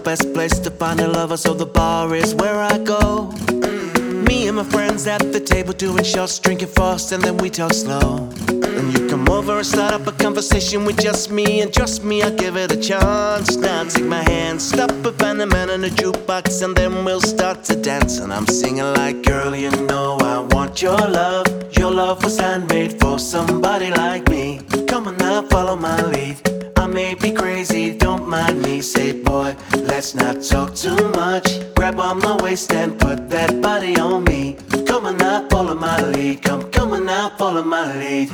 best place to find a lover, so the bar is where I go. Me and my friends at the table doing shots, drinking fast, and then we talk slow. Then you come over and start up a conversation with just me, and trust me, I'll give it a chance. Now take my hand, stop it, find a man in a jukebox, and then we'll start to dance. And I'm singing like, girl, you know I want your love. Your love was handmade for somebody like me. Come on now, follow my lead. I may be crazy, don't mind me. Say, boy, let's not talk too much. Grab on my waist and put that body on me. Come on now, follow my lead. Come on now, follow my lead.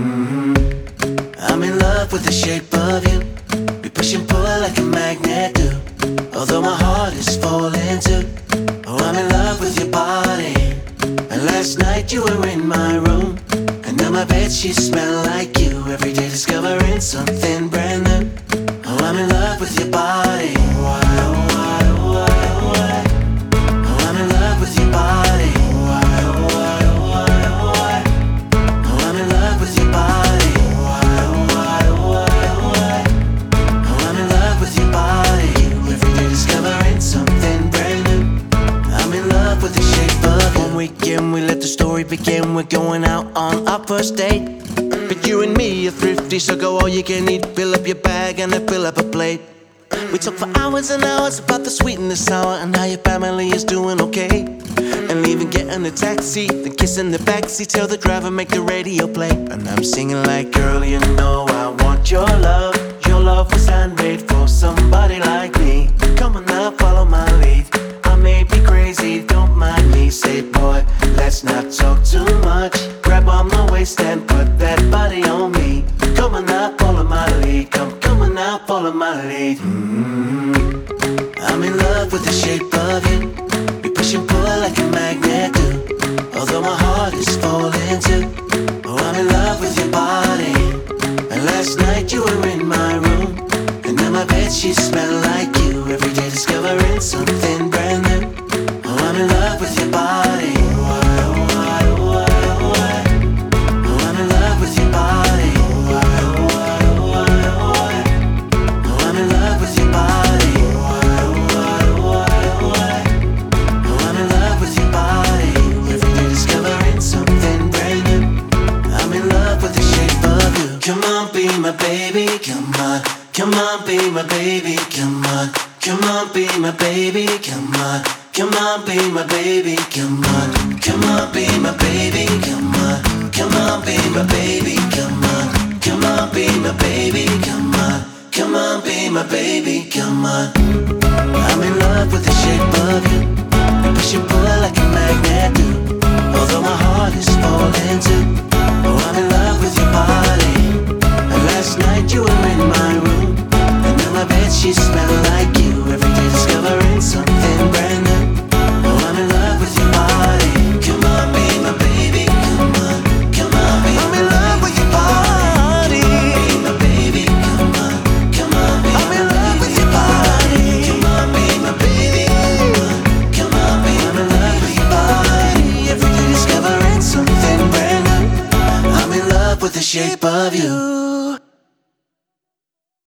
I'm in love with the shape of you. We push and pull like a magnet do. Although my heart is falling too. Oh, I'm in love with your body. And last night you were in my room, and now my bedsheets smell like you. Every day discovering something brand new. Oh, I'm in love with your body. Why, oh, why, oh, why, oh, why. Oh, I'm in love with your body. Why, oh, why, oh, why, oh, why. Oh, I'm in love with your body. Why, oh, why, oh, why, oh, why. Oh, I'm in love with your body. Every day discovering something brand new. I'm in love with the shape of you. One weekend we let the story begin. We're going out on our first date. But you and me are thrifty, so go all you can eat. Fill up your bag and then fill up a plate. We talk for hours and hours about the sweet and the sour, and how your family is doing okay. And leaving, getting a taxi, then kissing the backseat, tell the driver make the radio play. And I'm singing like, girl, you know I want your love. Your love was handmade for somebody like me. Come on now, follow my lead. I may be crazy, don't mind me. Say, boy, let's not talk too much. Grab on my waist and put that body on me. Come on now, follow my lead. Come on now, follow my lead. I'm in love with the shape of you. We push and pull like a magnet do. Although my heart is falling too. Oh, I'm in love with your body. And last night you were in my room, and now my bedsheets smell like you. Every day discovering something brand new. Oh, I'm in love with your body. Why, oh, why, oh, why, oh, why. Oh, I'm in love with your body. Why, oh, why, oh, why, oh, why. Oh, I'm in love with your body. Why, oh, why, oh, why, oh, why. Oh, I'm in love with your body. Every day discovering something brand new. I'm in love with the shape of you. Come on, be my baby, come on. Come on, be my baby, come on. Come on, be my baby, come on. Come on, be my baby, come on. Come on, be my baby, come on. Come on, be my baby, come on. Come on, be my baby, come on. Come on, be my baby, come on. I'm in love with the shape